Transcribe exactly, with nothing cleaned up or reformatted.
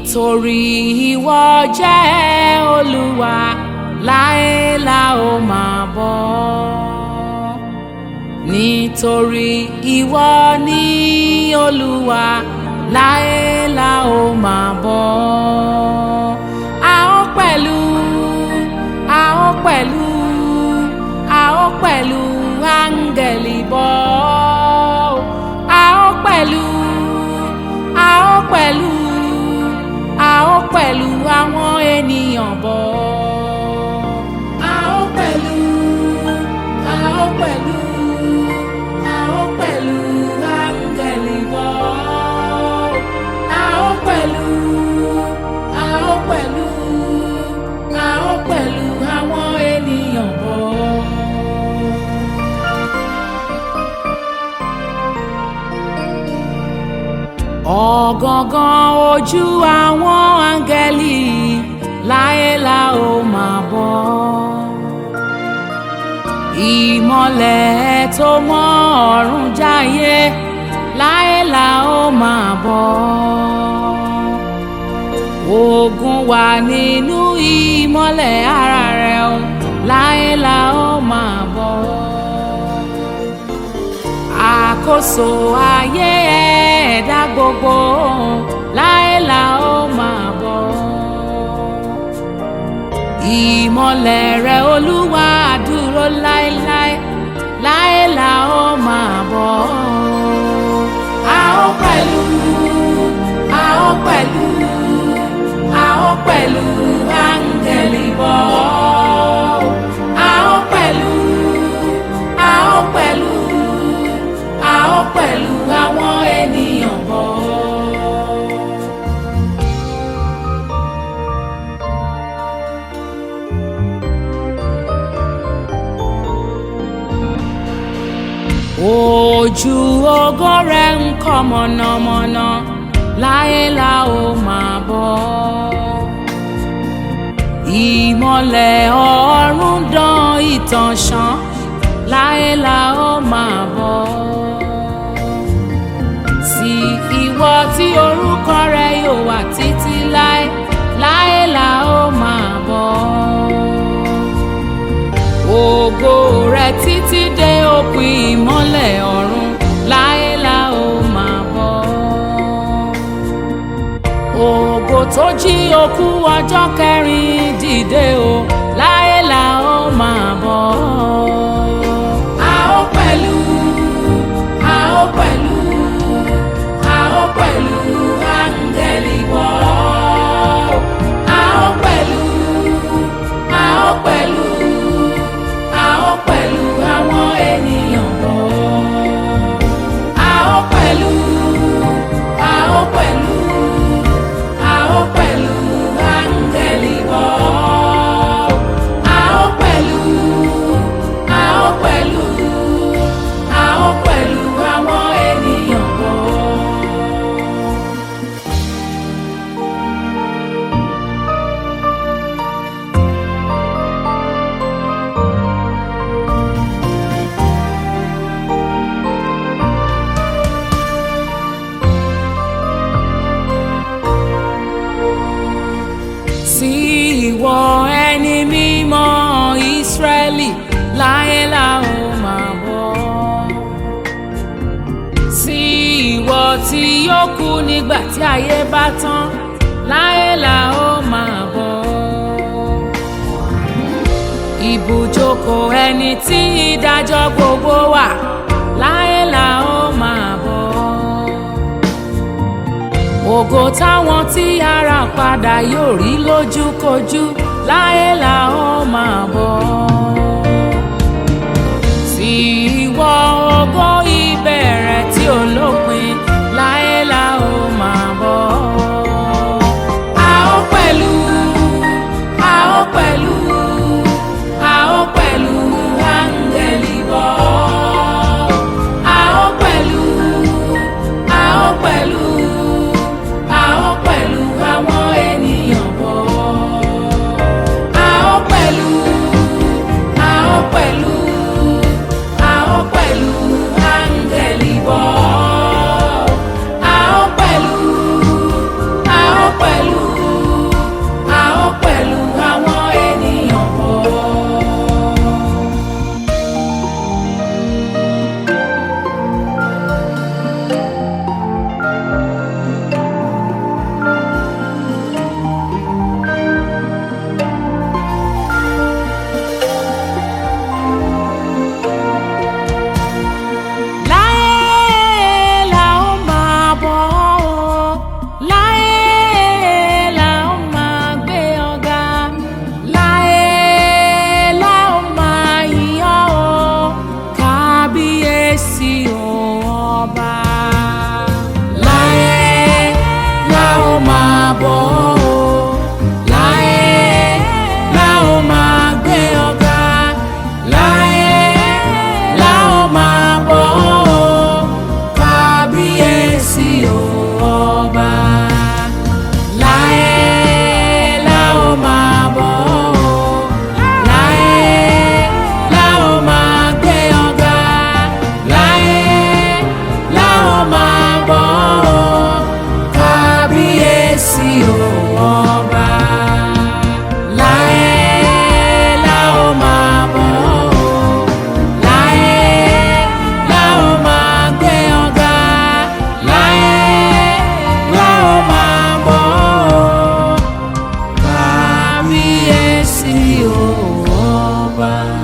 nítorí ìwọ jẹ́ Olúwa láé la ó máa bọ́. Nítorí ìwọ ni Olúwa láé la ó máa bọ́. A ó pẹ̀lú, a ó pẹ̀lú, a ó pẹ̀lú áńgẹ́lì bọ́. A ó pẹ̀lú, a ó pẹ̀lú, a ó pẹ̀lú àwọn ènìyàn bọ́. A ó pẹ̀lú, a ó pẹ̀lú, a ó pẹ̀lú áńgẹ́lì bọ́. A ó pẹ̀lú, a ó pẹ̀lú, a ó pẹ̀lú àwọn ènìyàn bọ́. Ọ̀gangan ojú àwọn áńgẹ́lì láé la ó máa bọ́. Ìmọ́lẹ̀ tó mọ́ ọ̀run jáyé láé la ó máa bọ́. Ògo wà nínú ìmọ́lẹ̀ ara rẹ̀ o láé la ó máa bọ́. Àkóso ayé ẹ̀dá gbogbo láé la ó máa bọ́. Ìmọ́lẹ̀ rẹ̀ Olúwa dúró láéláé láé la ó máa bọ́. A ó pẹ̀lú, a ó pẹ̀lú, a ó pẹ̀lú áńgẹ́lì bọ́. A ó pẹ̀lú, a ó pẹ̀lú, a ó pẹ̀lú àwọn ènìyàn bọ́. Ojú ògo rẹ̀ ń kọ́ mọ̀nàmọ́ná láé la ó máa bọ́. Ìmọ́lẹ̀ ọ̀run dán ìtàn ṣán láé la ó máa bọ́. Sí ìwọ tí orúkọ rẹ̀ yóò wà títí láé láé la ó máa bọ́. Ògo rẹ̀ títí dé òpin ìmọ́lẹ̀ ọ̀run láé la ó máa bọ́. Ògo tó jí òkú ọjọ́ kẹrin dìde o láé la ó máa bọ́. A ó pẹ̀lú, a ó pẹ̀lú, a ó pẹ̀lú áńgẹ́lì bọ́. A ó pẹ̀lú, a ó pẹ̀lú, a ó pẹ̀lú àwọn ènìyàn bọ́. A ó pẹ̀lú, a ó pẹ̀lú, a ó pẹ̀lú áńgẹ́lì bọ́. A ó pẹ̀lú, a ó pẹ̀lú, a ó pẹ̀lú àwọn ènìyàn bọ́. Sí ìwọ ẹni mímọ́ Ísírẹ́lì láé la ó máa bọ́. Sí ìwọ tí yóò kú nígbà tí ayé bá tán láé la ó máa bọ́. Ibùjókòó ẹni tí ìdájọ́ gbogbo wà láé la ó máa bọ́. Ògo táwọn tí ara padà yóò rí lójúkojú láé la ó máa bọ́. Sí ìwọ ògo ìbẹ̀rẹ̀ tí ò lópin láé la ó máa bọ́. A ó pẹ̀lú, a ó pẹ̀lú, a ó pẹ̀lú áńgẹ́lì bọ́. A ó pẹ̀lú, a ó pẹ̀lú, a ó pẹ̀lú àwọn ènìyàn bọ́. A ó pẹ̀lú. ọba.